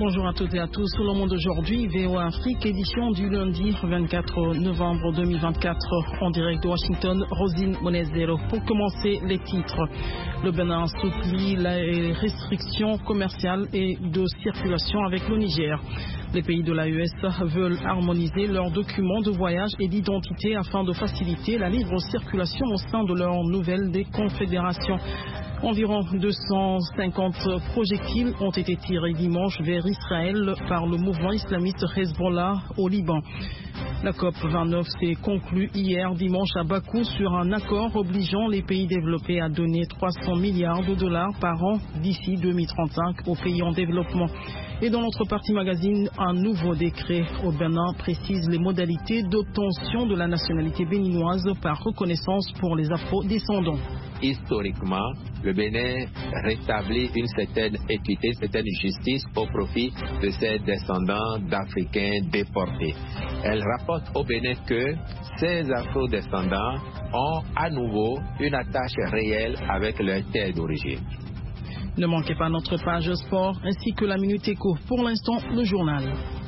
Bonjour à toutes et à tous. Le monde aujourd'hui, VOA Afrique, édition du lundi 24 novembre 2024, en direct de Washington, Rosine Monezero. Pour commencer, les titres. Le Bénin assouplit les restrictions commerciales et de circulation avec le Niger. Les pays de l'AES veulent harmoniser leurs documents de voyage et d'identité afin de faciliter la libre circulation au sein de leur nouvelle déconfédération. Environ 250 projectiles ont été tirés dimanche vers Israël par le mouvement islamiste Hezbollah au Liban. La COP29 s'est conclue hier dimanche à Bakou sur un accord obligeant les pays développés à donner 300 milliards de dollars par an d'ici 2035 aux pays en développement. Et dans notre partie magazine, un nouveau décret au Bénin précise les modalités d'obtention de la nationalité béninoise par reconnaissance pour les afro-descendants. Historiquement, le Bénin rétablit une certaine équité, une certaine justice au profit de ses descendants d'Africains déportés. Elle rapporte au Bénin que ces afro-descendants ont à nouveau une attache réelle avec leur terre d'origine. Ne manquez pas notre page sport ainsi que la Minute Éco. Pour l'instant, le journal.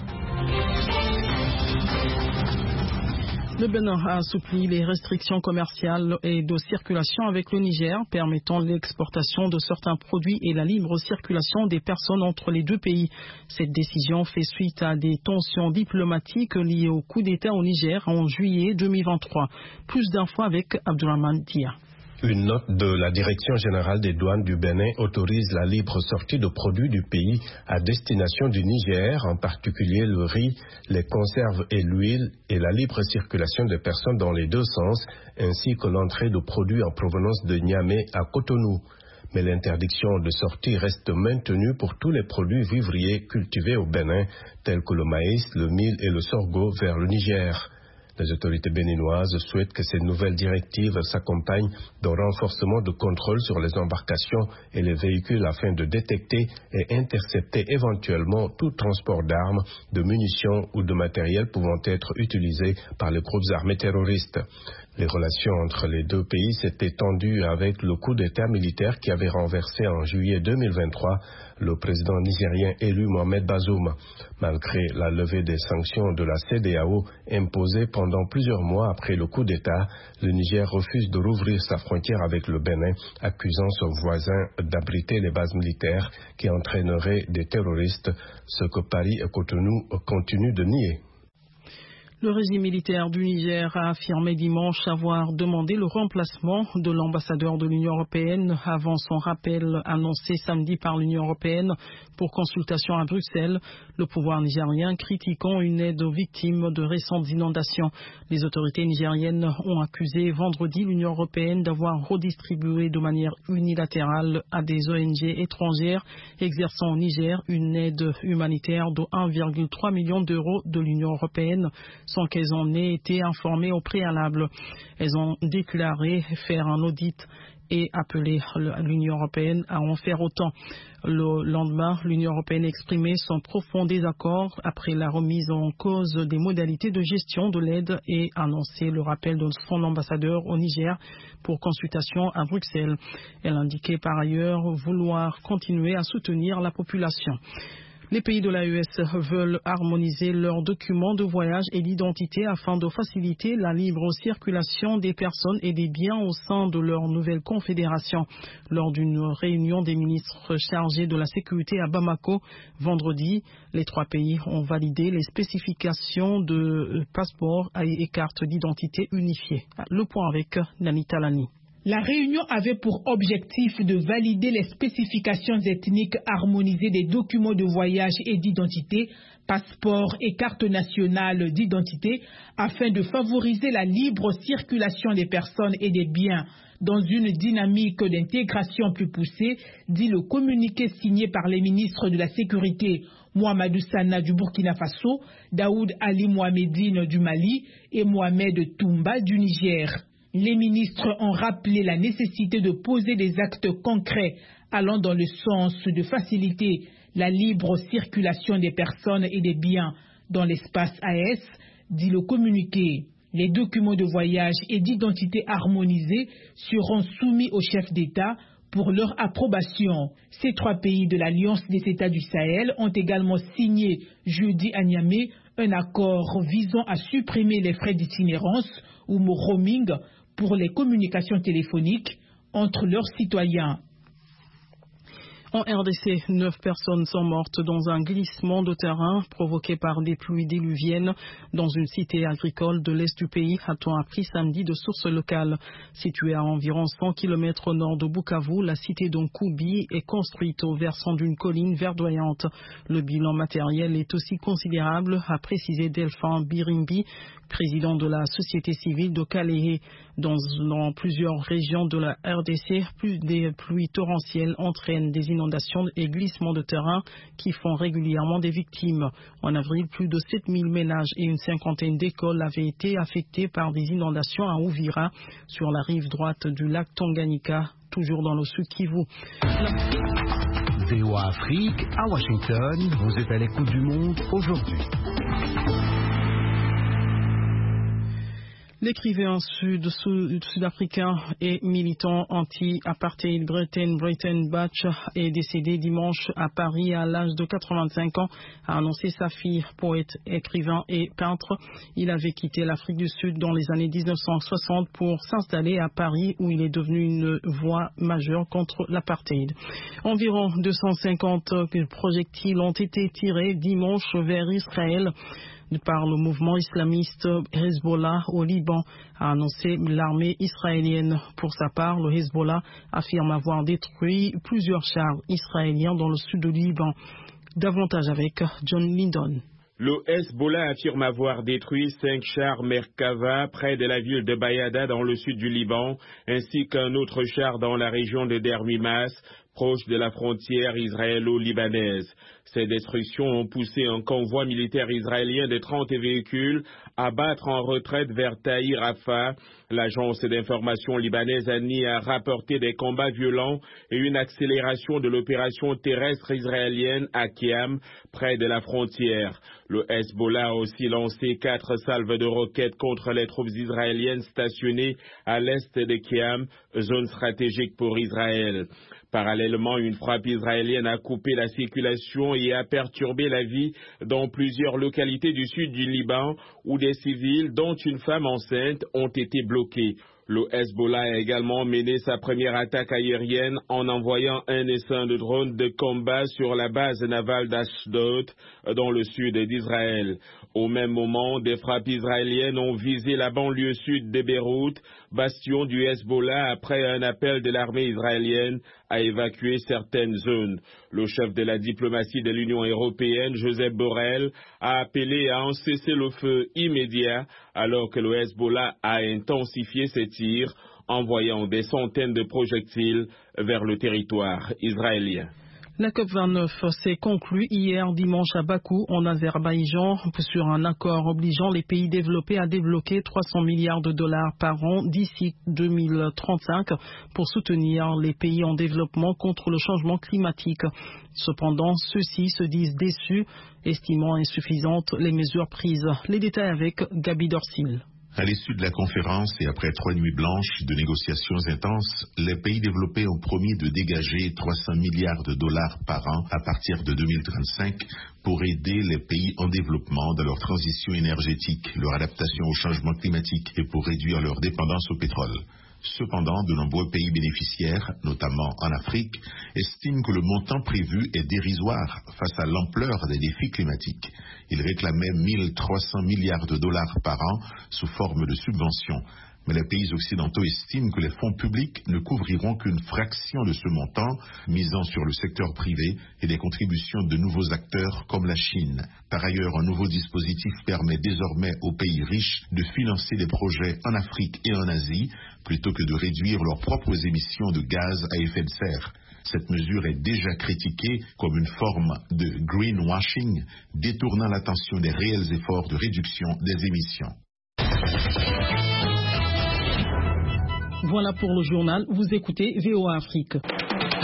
Le Bénin a assoupli les restrictions commerciales et de circulation avec le Niger, permettant l'exportation de certains produits et la libre circulation des personnes entre les deux pays. Cette décision fait suite à des tensions diplomatiques liées au coup d'État au Niger en juillet 2023. Plus d'infos avec Abdourahmane Dia. Une note de la Direction générale des douanes du Bénin autorise la libre sortie de produits du pays à destination du Niger, en particulier le riz, les conserves et l'huile, et la libre circulation des personnes dans les deux sens, ainsi que l'entrée de produits en provenance de Niamey à Cotonou. Mais l'interdiction de sortie reste maintenue pour tous les produits vivriers cultivés au Bénin, tels que le maïs, le mil et le sorgho vers le Niger. Les autorités béninoises souhaitent que ces nouvelles directives s'accompagnent d'un renforcement de contrôle sur les embarcations et les véhicules afin de détecter et intercepter éventuellement tout transport d'armes, de munitions ou de matériel pouvant être utilisé par les groupes armés terroristes. Les relations entre les deux pays s'étaient tendues avec le coup d'État militaire qui avait renversé en juillet 2023 le président nigérien élu Mohamed Bazoum. Malgré la levée des sanctions de la CEDEAO imposées pendant plusieurs mois après le coup d'État, le Niger refuse de rouvrir sa frontière avec le Bénin, accusant son voisin d'abriter les bases militaires qui entraîneraient des terroristes, ce que Paris et Cotonou continuent de nier. Le régime militaire du Niger a affirmé dimanche avoir demandé le remplacement de l'ambassadeur de l'Union européenne avant son rappel annoncé samedi par l'Union européenne pour consultation à Bruxelles, le pouvoir nigérien critiquant une aide aux victimes de récentes inondations. Les autorités nigériennes ont accusé vendredi l'Union européenne d'avoir redistribué de manière unilatérale à des ONG étrangères exerçant au Niger une aide humanitaire de 1,3 million d'euros de l'Union européenne sans qu'elles en aient été informées au préalable. Elles ont déclaré faire un audit et appelé l'Union européenne à en faire autant. Le lendemain, l'Union européenne exprimait son profond désaccord après la remise en cause des modalités de gestion de l'aide et annoncé le rappel de son ambassadeur au Niger pour consultation à Bruxelles. Elle indiquait par ailleurs vouloir continuer à soutenir la population. Les pays de l'AES veulent harmoniser leurs documents de voyage et d'identité afin de faciliter la libre circulation des personnes et des biens au sein de leur nouvelle confédération. Lors d'une réunion des ministres chargés de la sécurité à Bamako, vendredi, les trois pays ont validé les spécifications de passeports et cartes d'identité unifiées. Le point avec Nani Talani. La réunion avait pour objectif de valider les spécifications ethniques harmonisées des documents de voyage et d'identité, passeports et cartes nationales d'identité, afin de favoriser la libre circulation des personnes et des biens dans une dynamique d'intégration plus poussée, dit le communiqué signé par les ministres de la Sécurité Mohamedou Sana du Burkina Faso, Daoud Ali Mohamedine du Mali et Mohamed Toumba du Niger. Les ministres ont rappelé la nécessité de poser des actes concrets allant dans le sens de faciliter la libre circulation des personnes et des biens dans l'espace AES, dit le communiqué. Les documents de voyage et d'identité harmonisés seront soumis au chef d'État pour leur approbation. Ces 3 pays de l'Alliance des États du Sahel ont également signé jeudi à Niamey un accord visant à supprimer les frais d'itinérance ou roaming pour les communications téléphoniques entre leurs citoyens. En RDC, 9 personnes sont mortes dans un glissement de terrain provoqué par des pluies diluviennes dans une cité agricole de l'est du pays, a-t-on appris samedi de sources locales. Située à environ 100 km au nord de Bukavu, la cité d'Onkoubi est construite au versant d'une colline verdoyante. Le bilan matériel est aussi considérable, a précisé Delphin Birimbi, président de la société civile de Kalehe. Dans plusieurs régions de la RDC, des pluies torrentielles entraînent des inondations et glissements de terrain qui font régulièrement des victimes. En avril, plus de 7000 ménages et une cinquantaine d'écoles avaient été affectés par des inondations à Uvira, sur la rive droite du lac Tanganyika, toujours dans le Sud Kivu. VOA Afrique, à Washington, vous êtes à l'écoute du monde aujourd'hui. L'écrivain sud-africain et militant anti-apartheid Brenton Batch est décédé dimanche à Paris à l'âge de 85 ans, a annoncé sa fille, poète, écrivain et peintre. Il avait quitté l'Afrique du Sud dans les années 1960 pour s'installer à Paris où il est devenu une voix majeure contre l'apartheid. Environ 250 projectiles ont été tirés dimanche vers Israël par le mouvement islamiste Hezbollah au Liban, a annoncé l'armée israélienne. Pour sa part, le Hezbollah affirme avoir détruit plusieurs chars israéliens dans le sud du Liban. Davantage avec John Lindon. Le Hezbollah affirme avoir détruit 5 chars Merkava près de la ville de Bayada dans le sud du Liban, ainsi qu'un autre char dans la région de Dermimas, proche de la frontière israélo-libanaise. Ces destructions ont poussé un convoi militaire israélien de 30 véhicules à battre en retraite vers Tahrir Rafah. L'agence d'information libanaise ANI a rapporté des combats violents et une accélération de l'opération terrestre israélienne à Kiam, près de la frontière. Le Hezbollah a aussi lancé 4 salves de roquettes contre les troupes israéliennes stationnées à l'est de Kiam, zone stratégique pour Israël. Parallèlement, une frappe israélienne a coupé la circulation et a perturbé la vie dans plusieurs localités du sud du Liban où des civils, dont une femme enceinte, ont été bloqués. Le Hezbollah a également mené sa première attaque aérienne en envoyant un essaim de drones de combat sur la base navale d'Ashdod dans le sud d'Israël. Au même moment, des frappes israéliennes ont visé la banlieue sud de Beyrouth, bastion du Hezbollah, après un appel de l'armée israélienne à évacuer certaines zones. Le chef de la diplomatie de l'Union européenne, Joseph Borrell, a appelé à un cessez-le-feu immédiat alors que le Hezbollah a intensifié ses tirs, envoyant des centaines de projectiles vers le territoire israélien. La COP29 s'est conclue hier dimanche à Bakou, en Azerbaïdjan, sur un accord obligeant les pays développés à débloquer 300 milliards de dollars par an d'ici 2035 pour soutenir les pays en développement contre le changement climatique. Cependant, ceux-ci se disent déçus, estimant insuffisantes les mesures prises. Les détails avec Gabi Dorsil. À l'issue de la conférence et après 3 nuits blanches de négociations intenses, les pays développés ont promis de dégager 300 milliards de dollars par an à partir de 2035 pour aider les pays en développement dans leur transition énergétique, leur adaptation au changement climatique et pour réduire leur dépendance au pétrole. Cependant, de nombreux pays bénéficiaires, notamment en Afrique, estiment que le montant prévu est dérisoire face à l'ampleur des défis climatiques. Ils réclamaient 1300 milliards de dollars par an sous forme de subventions. Mais les pays occidentaux estiment que les fonds publics ne couvriront qu'une fraction de ce montant, misant sur le secteur privé et des contributions de nouveaux acteurs comme la Chine. Par ailleurs, un nouveau dispositif permet désormais aux pays riches de financer des projets en Afrique et en Asie, plutôt que de réduire leurs propres émissions de gaz à effet de serre. Cette mesure est déjà critiquée comme une forme de greenwashing, détournant l'attention des réels efforts de réduction des émissions. Voilà pour le journal. Vous écoutez VOA Afrique.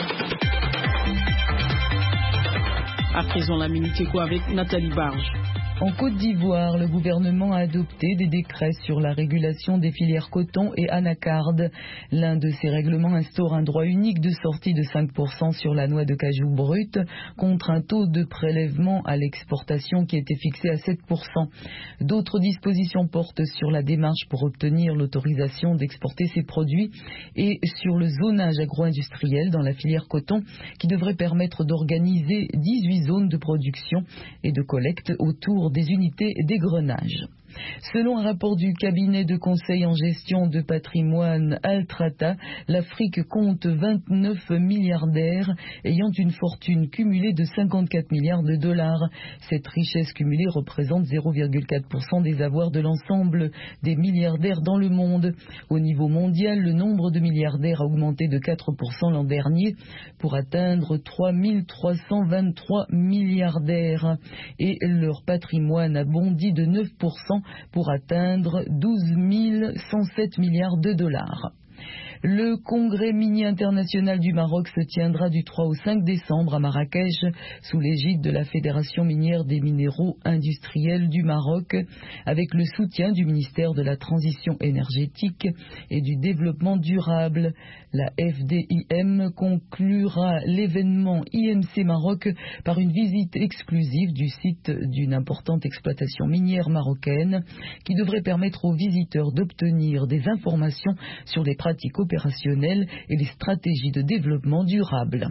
À présent, la Minute Éco avec Nathalie Barge. En Côte d'Ivoire, le gouvernement a adopté des décrets sur la régulation des filières coton et anacarde. L'un de ces règlements instaure un droit unique de sortie de 5% sur la noix de cajou brute contre un taux de prélèvement à l'exportation qui était fixé à 7%. D'autres dispositions portent sur la démarche pour obtenir l'autorisation d'exporter ces produits et sur le zonage agro-industriel dans la filière coton qui devrait permettre d'organiser 18 zones de production et de collecte autour des unités d'égrenage. Selon un rapport du cabinet de conseil en gestion de patrimoine Altrata, l'Afrique compte 29 milliardaires ayant une fortune cumulée de 54 milliards de dollars. Cette richesse cumulée représente 0,4% des avoirs de l'ensemble des milliardaires dans le monde. Au niveau mondial, le nombre de milliardaires a augmenté de 4% l'an dernier pour atteindre 3 323 milliardaires et leur patrimoine a bondi de 9% pour atteindre 12 107 milliards de dollars. Le congrès minier international du Maroc se tiendra du 3 au 5 décembre à Marrakech sous l'égide de la Fédération minière des minéraux industriels du Maroc avec le soutien du ministère de la Transition énergétique et du développement durable. La FDIM conclura l'événement IMC Maroc par une visite exclusive du site d'une importante exploitation minière marocaine qui devrait permettre aux visiteurs d'obtenir des informations sur les pratiques opérationnelles et les stratégies de développement durable.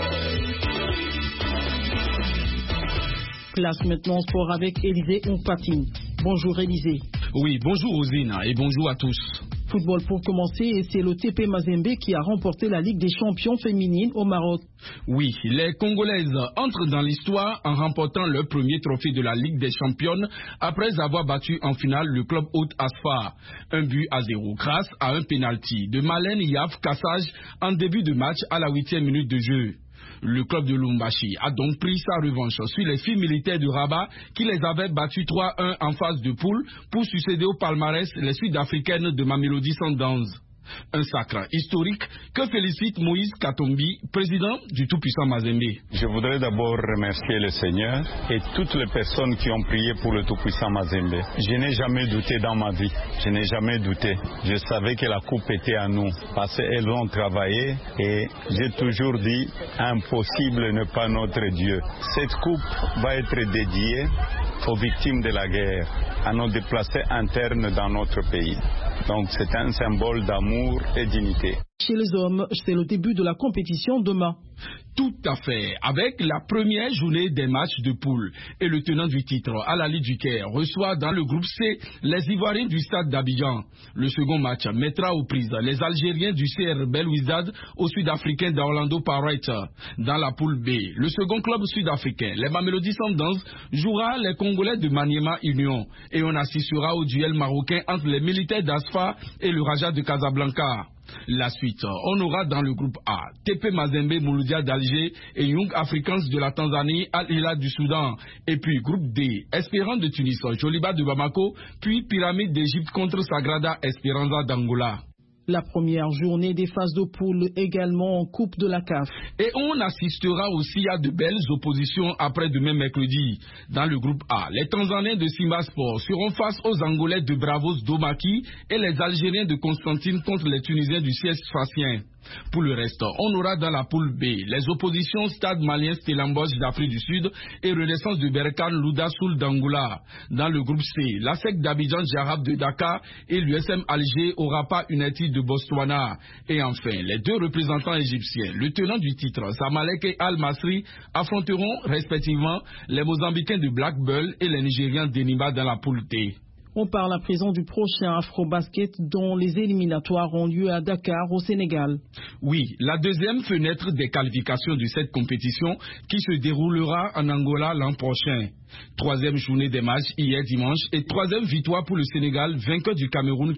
Place maintenant sport avec Élisée Ompatine. Bonjour Élisée. Oui, bonjour Rosine et bonjour à tous. Football pour commencer, et c'est le TP Mazembe qui a remporté la Ligue des champions féminines au Maroc. Oui, les Congolaises entrent dans l'histoire en remportant leur premier trophée de la Ligue des championnes après avoir battu en finale le club hôte Asfar. 1-0 grâce à un pénalty de Malène Yaf Kassage en début de match à la 8e minute de jeu. Le club de Lumbashi a donc pris sa revanche sur les filles militaires de Rabat qui les avaient battues 3-1 en phase de poule pour succéder au palmarès les Sud-Africaines de Mamelodi Sundowns. Un sacre historique que félicite Moïse Katombi, président du tout-puissant Mazembe. Je voudrais d'abord remercier le Seigneur et toutes les personnes qui ont prié pour le tout-puissant Mazembe. Je n'ai jamais douté dans ma vie, je n'ai jamais douté. Je savais que la coupe était à nous parce qu'elles ont travaillé et j'ai toujours dit impossible n'est pas notre Dieu. Cette coupe va être dédiée aux victimes de la guerre, à nos déplacés internes dans notre pays. Donc c'est un symbole d'amour et d'unité. Chez les hommes, c'est le début de la compétition demain. Tout à fait. Avec la première journée des matchs de poule et le tenant du titre, Al-Ahly du Caire, reçoit dans le groupe C les Ivoiriens du stade d'Abidjan. Le second match mettra aux prises les Algériens du CR Belouizdad aux Sud-Africains d'Orlando Pirates. Dans la poule B, le second club sud-africain, les Mamelodi Sundowns, jouera les Congolais de Maniema Union et on assistera au duel marocain entre les militaires d'Asfa et le Raja de Casablanca. La suite, on aura dans le groupe A TP Mazembe Mouloudia d'Alger et Young Africans de la Tanzanie, Al-Hilal du Soudan. Et puis groupe D, Espérance de Tunis, Joliba de Bamako, puis Pyramide d'Égypte contre Sagrada Esperanza d'Angola. La première journée des phases de poule également en Coupe de la CAF. Et on assistera aussi à de belles oppositions après-demain mercredi. Dans le groupe A, les Tanzaniens de Simba Sport seront face aux Angolais de Bravos Domaki et les Algériens de Constantine contre les Tunisiens du CS Sfaxien. Pour le reste, on aura dans la poule B les oppositions Stade Malien Stellenbosch d'Afrique du Sud et Renaissance de Berkane Louda Soul d'Angola. Dans le groupe C, la SEC d'Abidjan Jarab de Dakar et l'USM Alger au Rapa United de Botswana. Et enfin, les deux représentants égyptiens, le tenant du titre Zamalek et Al Masri, affronteront respectivement les Mozambicains de Black Bull et les Nigérians d'Enimba dans la poule D. On parle à présent du prochain Afro-Basket dont les éliminatoires ont lieu à Dakar au Sénégal. Oui, la deuxième fenêtre des qualifications de cette compétition qui se déroulera en Angola l'an prochain. Troisième journée des matchs hier dimanche et troisième victoire pour le Sénégal, vainqueur du Cameroun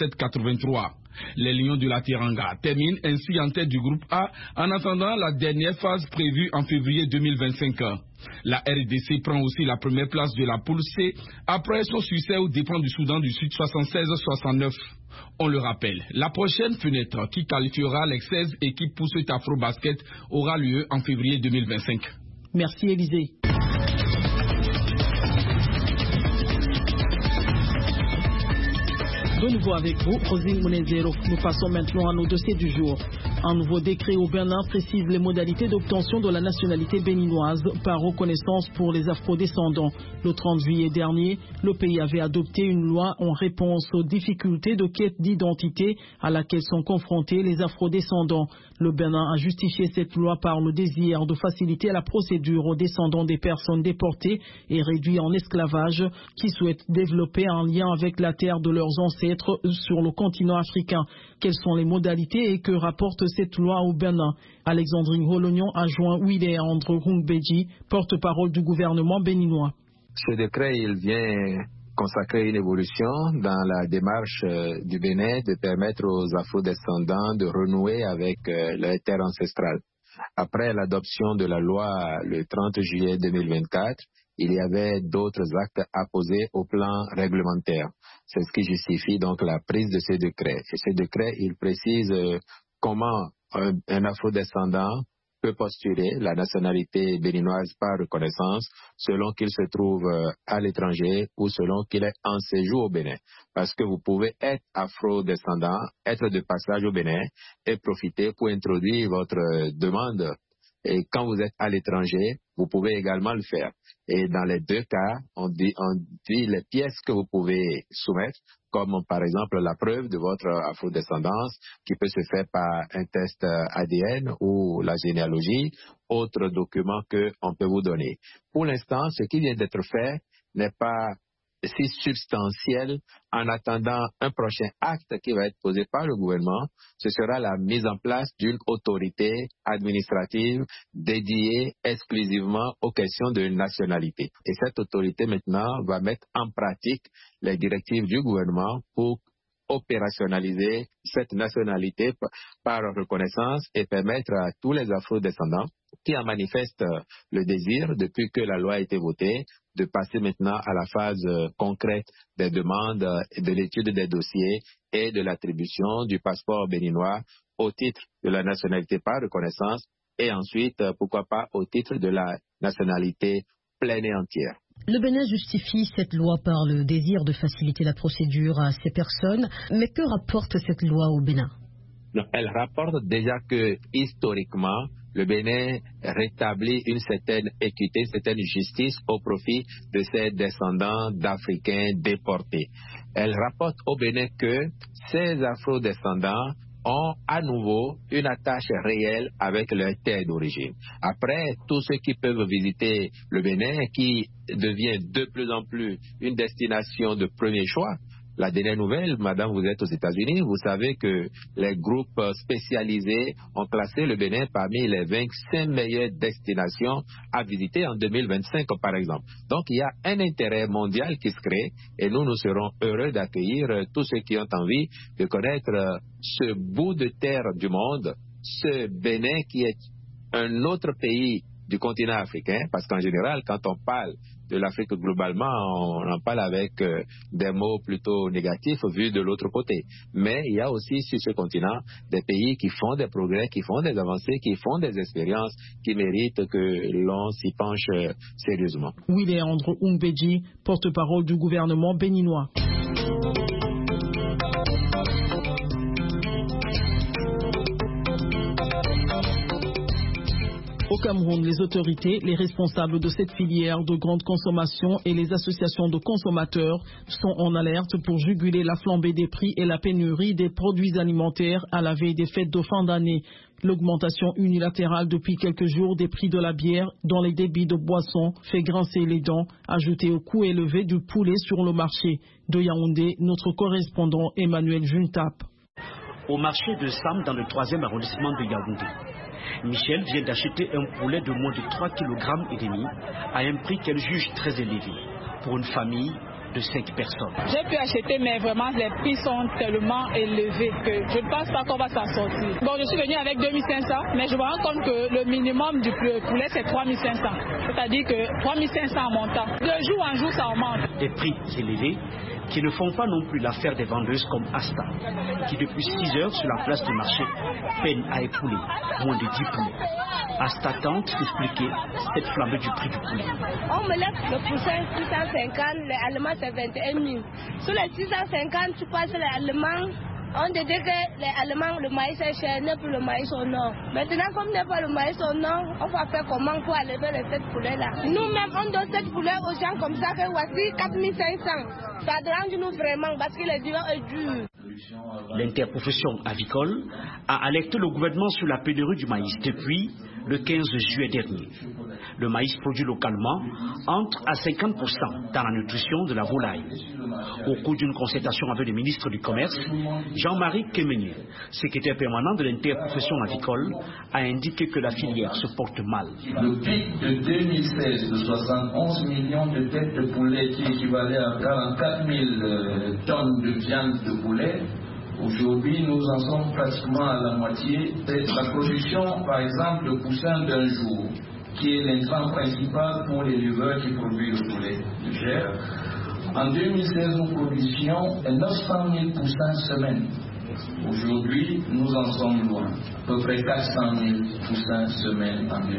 87-83. Les Lions de la Teranga terminent ainsi en tête du groupe A en attendant la dernière phase prévue en février 2025. La RDC prend aussi la première place de la poule C après son succès aux dépens du Soudan du Sud 76-69. On le rappelle, la prochaine fenêtre qui qualifiera les 16 équipes pour cet Afro-Basket aura lieu en février 2025. Merci Élisée. nouveau avec vous, Rosine Mounezero. Nous passons maintenant à nos dossiers du jour. Un nouveau décret au Bénin précise les modalités d'obtention de la nationalité béninoise par reconnaissance pour les afrodescendants. Le 30 juillet dernier, le pays avait adopté une loi en réponse aux difficultés de quête d'identité à laquelle sont confrontés les afrodescendants. Le Bénin a justifié cette loi par le désir de faciliter la procédure aux descendants des personnes déportées et réduites en esclavage qui souhaitent développer un lien avec la terre de leurs ancêtres sur le continent africain. Quelles sont les modalités et que rapporte cette loi au Bénin? Alexandrine Rolognon a joint Willy-André Rungbeji, porte-parole du gouvernement béninois. Ce décret, il vient consacrer une évolution dans la démarche du Bénin de permettre aux afro-descendants de renouer avec leur terre ancestrale. Après l'adoption de la loi le 30 juillet 2024, il y avait d'autres actes à poser au plan réglementaire. C'est ce qui justifie donc la prise de ce décret. Et ce décret, il précise comment un afrodescendant peut postuler la nationalité béninoise par reconnaissance selon qu'il se trouve à l'étranger ou selon qu'il est en séjour au Bénin. Parce que vous pouvez être afrodescendant, être de passage au Bénin et profiter pour introduire votre demande. Et quand vous êtes à l'étranger, vous pouvez également le faire. Et dans les deux cas, on dit les pièces que vous pouvez soumettre, comme par exemple la preuve de votre afrodescendance, qui peut se faire par un test ADN ou la généalogie, autre document qu'on peut vous donner. Pour l'instant, ce qui vient d'être fait n'est pas si substantiel. En attendant un prochain acte qui va être posé par le gouvernement, ce sera la mise en place d'une autorité administrative dédiée exclusivement aux questions de nationalité. Et cette autorité maintenant va mettre en pratique les directives du gouvernement pour opérationnaliser cette nationalité par reconnaissance et permettre à tous les afro-descendants qui en manifestent le désir depuis que la loi a été votée de passer maintenant à la phase concrète des demandes, de l'étude des dossiers et de l'attribution du passeport béninois au titre de la nationalité par reconnaissance et ensuite, pourquoi pas, au titre de la nationalité pleine et entière. Le Bénin justifie cette loi par le désir de faciliter la procédure à ces personnes, mais que rapporte cette loi au Bénin? Elle rapporte déjà que, historiquement, le Bénin rétablit une certaine équité, une certaine justice au profit de ses descendants d'Africains déportés. Elle rapporte au Bénin que ces afro-descendants ont à nouveau une attache réelle avec leur terre d'origine. Après, tous ceux qui peuvent visiter le Bénin, qui devient de plus en plus une destination de premier choix. La dernière nouvelle, madame, vous êtes aux États-Unis, vous savez que les groupes spécialisés ont classé le Bénin parmi les 25 meilleures destinations à visiter en 2025, par exemple. Donc, il y a un intérêt mondial qui se crée et nous serons heureux d'accueillir tous ceux qui ont envie de connaître ce bout de terre du monde, ce Bénin qui est un autre pays du continent africain, parce qu'en général, quand on parle de l'Afrique globalement, on en parle avec des mots plutôt négatifs vus de l'autre côté. Mais il y a aussi sur ce continent des pays qui font des progrès, qui font des avancées, qui font des expériences, qui méritent que l'on s'y penche sérieusement. Willy-André Rungbeji, porte-parole du gouvernement béninois. Au Cameroun, les autorités, les responsables de cette filière de grande consommation et les associations de consommateurs sont en alerte pour juguler la flambée des prix et la pénurie des produits alimentaires à la veille des fêtes de fin d'année. L'augmentation unilatérale depuis quelques jours des prix de la bière dans les débits de boissons fait grincer les dents, ajouté au coût élevé du poulet sur le marché. De Yaoundé, notre correspondant Emmanuel Juntap. Au marché de Sam dans le 3e arrondissement de Yaoundé, Michel vient d'acheter un poulet de moins de 3,5 kg à un prix qu'elle juge très élevé pour une famille de 5 personnes. J'ai pu acheter, mais vraiment les prix sont tellement élevés que je ne pense pas qu'on va s'en sortir. Bon, je suis venue avec 2500, mais je me rends compte que le minimum du poulet c'est 3500. C'est-à-dire que 3500 en montant. De jour en jour, ça augmente. Des prix élevés, qui ne font pas non plus l'affaire des vendeuses comme Asta, qui depuis 6 heures sur la place du marché peine à écouler moins de 10 poulets. Asta tente d'expliquer cette flambée du prix du poulet. On me laisse le poussin 650, les Allemands c'est 21 000. Sur les 650, tu passes les Allemands. On te dit que les Allemands, le maïs est cher, n'est plus le maïs au nord. Maintenant, comme n'est pas le maïs au nord, on va faire comment pour enlever les 7 poulets là. Nous-mêmes, on donne 7 poulets aux gens comme ça, que voici 4500. Ça dérange nous vraiment parce que les durée est dure. L'interprofession avicole a alerté le gouvernement sur la pénurie du maïs depuis le 15 juillet dernier. Le maïs produit localement entre à 50% dans la nutrition de la volaille. Au cours d'une concertation avec le ministre du Commerce, Jean-Marie Kemenier, secrétaire permanent de l'interprofession avicole, a indiqué que la filière se porte mal. Le pic de 2016 de 71 millions de têtes de poulet qui équivalait à 44 000 tonnes de viande de poulet, aujourd'hui nous en sommes pratiquement à la moitié. La production, par exemple, de poussins d'un jour, qui est l'intrant principal pour les éleveurs qui produisent le poulet du Gers. En 2016, nous produisions 900 000 poussins semaine. Aujourd'hui, nous en sommes loin. À peu près 400 000 poussins semaine en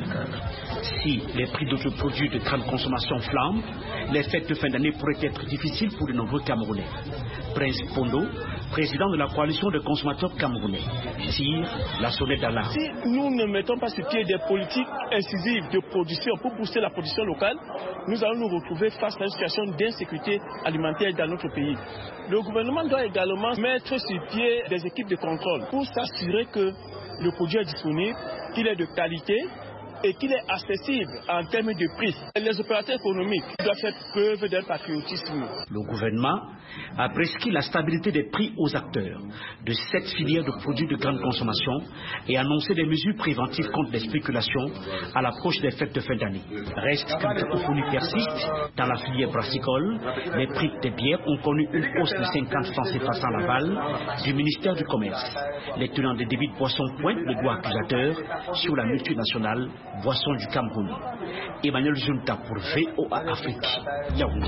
2024. Si les prix d'autres produits de grande consommation flambent, les fêtes de fin d'année pourraient être difficiles pour de nombreux Camerounais. Prince Pondo, président de la coalition des consommateurs camerounais, tire la sonnette d'alarme. Si nous ne mettons pas sur pied des politiques incisives de production pour booster la production locale, nous allons nous retrouver face à une situation d'insécurité alimentaire dans notre pays. Le gouvernement doit également mettre sur pied des équipes de contrôle pour s'assurer que le produit est disponible, qu'il est de qualité et qu'il est accessible en termes de prix. Les opérateurs économiques doivent faire preuve d'un patriotisme. Le gouvernement a prescrit la stabilité des prix aux acteurs de cette filière de produits de grande consommation et annoncé des mesures préventives contre les spéculations à l'approche des fêtes de fin d'année. Reste que la cacophonie persiste dans la filière brassicole. Les prix des bières ont connu une hausse de 50 francs CFA sans l'aval du ministère du Commerce. Les tenants des débits de boissons pointent le doigt accusateur sur la multinationale Boisson du Cameroun. Emmanuel Junta pour VOA Afrique. Yaoundé.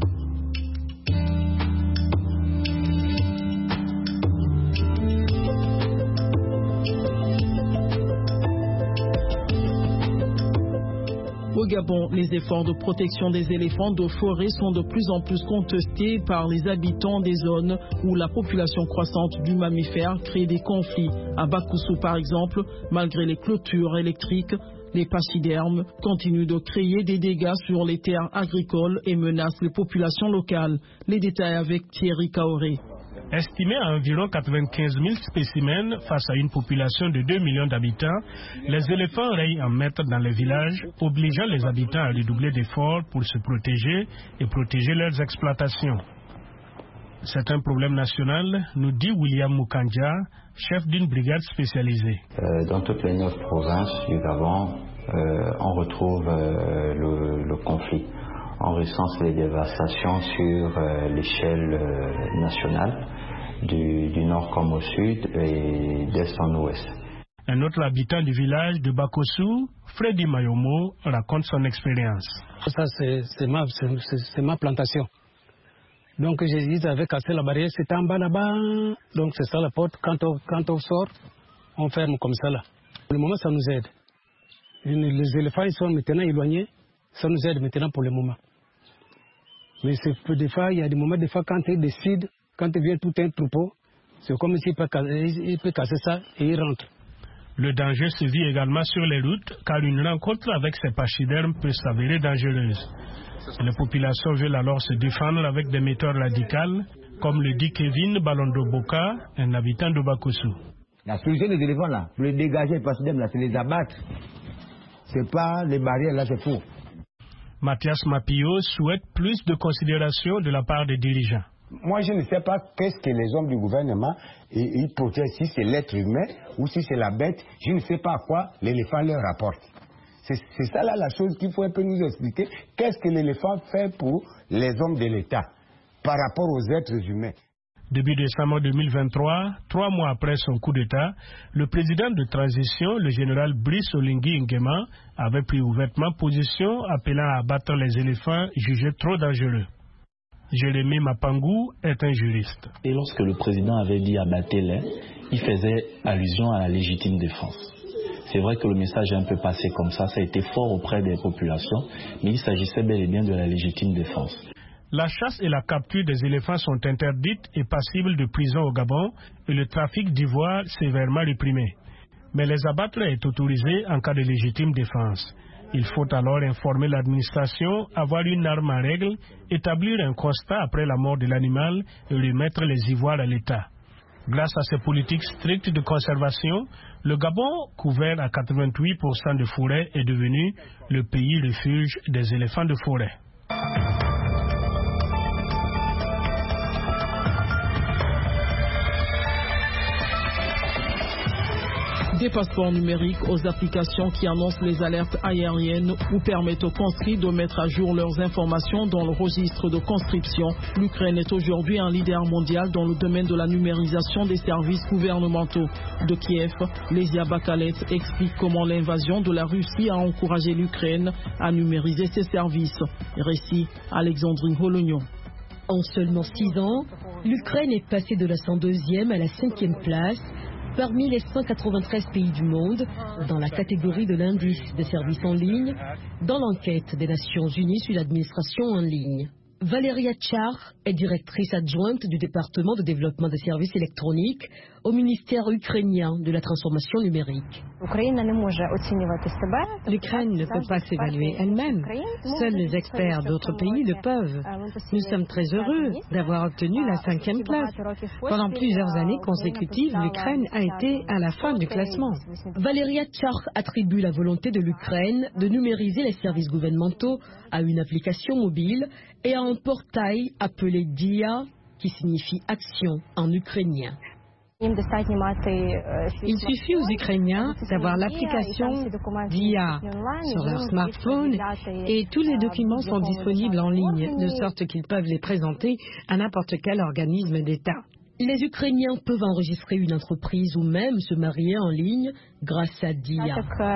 Au Gabon, les efforts de protection des éléphants de forêt sont de plus en plus contestés par les habitants des zones où la population croissante du mammifère crée des conflits. À Bakoussou, par exemple, malgré les clôtures électriques, les pachydermes continuent de créer des dégâts sur les terres agricoles et menacent les populations locales. Les détails avec Thierry Kaoré. Estimé à environ 95 000 spécimens face à une population de 2 millions d'habitants, les éléphants règnent en maître dans les villages, obligeant les habitants à redoubler d'efforts pour se protéger et protéger leurs exploitations. C'est un problème national, nous dit William Mukandja, chef d'une brigade spécialisée. Dans toutes les 9 provinces du Gabon, on retrouve le conflit. On recense les dévastations sur l'échelle nationale, du nord comme au sud et d'est en ouest. Un autre habitant du village de Bakossou, Freddy Mayomo, raconte son expérience. Ça, c'est ma plantation. Donc, ils avaient cassé la barrière, c'était en bas là-bas. Donc, c'est ça la porte. Quand on sort, on ferme comme ça là. Pour le moment, ça nous aide. Les éléphants, ils sont maintenant éloignés. Ça nous aide maintenant pour le moment. Mais des fois, il y a des moments, quand ils décident, quand il vient tout un troupeau, c'est comme s'il peut casser ça et il rentre. Le danger se vit également sur les routes, car une rencontre avec ces pachydermes peut s'avérer dangereuse. Les populations veulent alors se défendre avec des méthodes radicales, comme le dit Kevin Balondo Boka, un habitant de Bakossou. La solution des éléphants là, pour les dégager, les pachydermes là, c'est les abattre. C'est pas les barrières là, c'est faux. Mathias Mapio souhaite plus de considération de la part des dirigeants. Moi, je ne sais pas qu'est-ce que les hommes du gouvernement ils protègent, si c'est l'être humain ou si c'est la bête. Je ne sais pas à quoi l'éléphant leur rapporte. C'est ça là la chose qu'il faut un peu nous expliquer. Qu'est-ce que l'éléphant fait pour les hommes de l'État par rapport aux êtres humains? Début décembre 2023, 3 mois après son coup d'État, le président de transition, le général Brice Oligui Nguema, avait pris ouvertement position appelant à abattre les éléphants jugés trop dangereux. Jérémy Mapangou est un juriste. Et lorsque le président avait dit abattez-les, il faisait allusion à la légitime défense. C'est vrai que le message est un peu passé comme ça a été fort auprès des populations, mais il s'agissait bel et bien de la légitime défense. La chasse et la capture des éléphants sont interdites et passibles de prison au Gabon et le trafic d'ivoire sévèrement réprimé. Mais les abattre est autorisé en cas de légitime défense. Il faut alors informer l'administration, avoir une arme en règle, établir un constat après la mort de l'animal et remettre les ivoires à l'État. Grâce à ces politiques strictes de conservation, le Gabon, couvert à 88% de forêt, est devenu le pays refuge des éléphants de forêt. Des passeports numériques aux applications qui annoncent les alertes aériennes ou permettent aux conscrits de mettre à jour leurs informations dans le registre de conscription. L'Ukraine est aujourd'hui un leader mondial dans le domaine de la numérisation des services gouvernementaux. De Kiev, Lesia Bakalet explique comment l'invasion de la Russie a encouragé l'Ukraine à numériser ses services. Récit Alexandrine Holognon. En seulement 6 ans, l'Ukraine est passée de la 102e à la 5e place parmi les 193 pays du monde dans la catégorie de l'indice des services en ligne dans l'enquête des Nations Unies sur l'administration en ligne. Valeria Tchar est directrice adjointe du département de développement des services électroniques au ministère ukrainien de la transformation numérique. L'Ukraine ne peut pas s'évaluer elle-même. Seuls les experts d'autres pays le peuvent. Nous sommes très heureux d'avoir obtenu la 5e place. Pendant plusieurs années consécutives, l'Ukraine a été à la fin du classement. Valeria Tchar attribue la volonté de l'Ukraine de numériser les services gouvernementaux à une application mobile et à un portail appelé DIA, qui signifie action en ukrainien. Il suffit aux Ukrainiens d'avoir l'application DIA sur leur smartphone et tous les documents sont disponibles en ligne, de sorte qu'ils peuvent les présenter à n'importe quel organisme d'État. Les Ukrainiens peuvent enregistrer une entreprise ou même se marier en ligne grâce à DIA.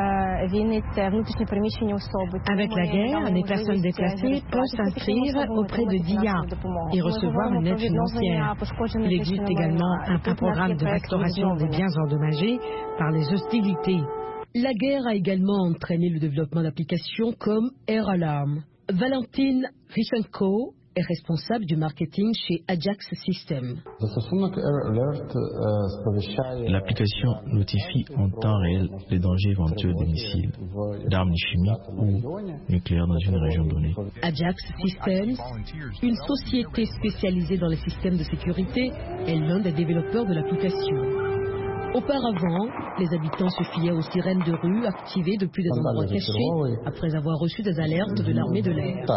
Avec la guerre, les personnes déplacées peuvent s'inscrire auprès de DIA et recevoir une aide financière. Il existe également un programme de restauration des biens endommagés par les hostilités. La guerre a également entraîné le développement d'applications comme Air Alarm. Valentine Rishenko est responsable du marketing chez Ajax Systems. L'application notifie en temps réel les dangers éventuels des missiles, d'armes chimiques ou nucléaires dans une région donnée. Ajax Systems, une société spécialisée dans les systèmes de sécurité, est l'un des développeurs de l'application. Auparavant, les habitants se fiaient aux sirènes de rue activées depuis des endroits cachés après avoir reçu des alertes de l'armée de l'air.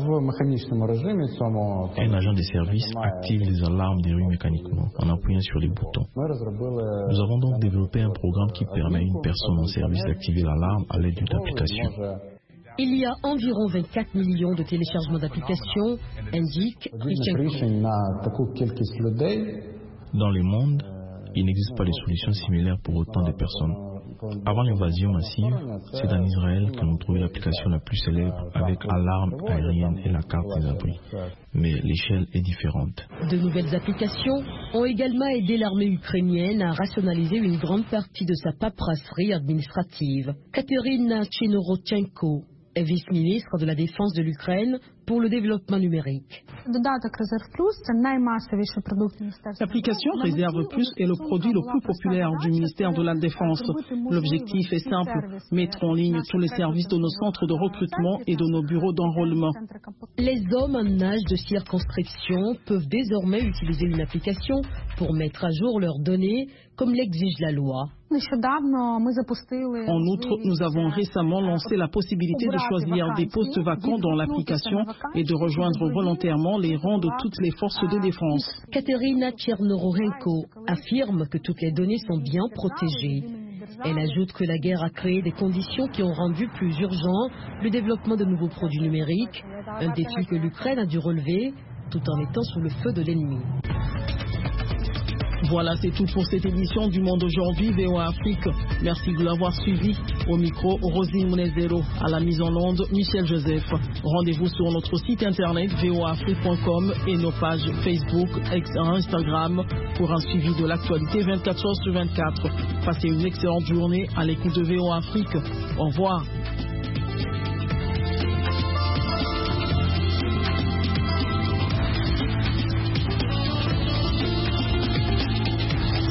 Un agent des services active les alarmes des rues mécaniquement en appuyant sur les boutons. Nous avons donc développé un programme qui permet à une personne en service d'activer l'alarme à l'aide d'une application. Il y a environ 24 millions de téléchargements d'applications, indique Richenko. Dans le monde, il n'existe pas de solution similaire pour autant de personnes. Avant l'invasion massive, c'est en Israël que nous trouvons l'application la plus célèbre avec alarme aérienne et la carte des abris. Mais l'échelle est différente. De nouvelles applications ont également aidé l'armée ukrainienne à rationaliser une grande partie de sa paperasserie administrative. Katerina Chinorodchenko est vice-ministre de la Défense de l'Ukraine pour le développement numérique. L'application Réserve Plus est le produit le plus populaire du ministère de la Défense. L'objectif est simple, mettre en ligne tous les services de nos centres de recrutement et de nos bureaux d'enrôlement. Les hommes en âge de circonscription peuvent désormais utiliser une application pour mettre à jour leurs données, comme l'exige la loi. En outre, nous avons récemment lancé la possibilité de choisir des postes vacants dans l'application et de rejoindre volontairement les rangs de toutes les forces de défense. Katerina Tchernorohenko affirme que toutes les données sont bien protégées. Elle ajoute que la guerre a créé des conditions qui ont rendu plus urgent le développement de nouveaux produits numériques, un défi que l'Ukraine a dû relever tout en étant sous le feu de l'ennemi. Voilà, c'est tout pour cette édition du Monde aujourd'hui, VOA Afrique. Merci de l'avoir suivi. Au micro, Rosine Mounezero. À la mise en onde, Michel Joseph. Rendez-vous sur notre site internet voaafrique.com et nos pages Facebook et Instagram pour un suivi de l'actualité 24 heures sur 24. Passez une excellente journée à l'écoute de VOA Afrique. Au revoir.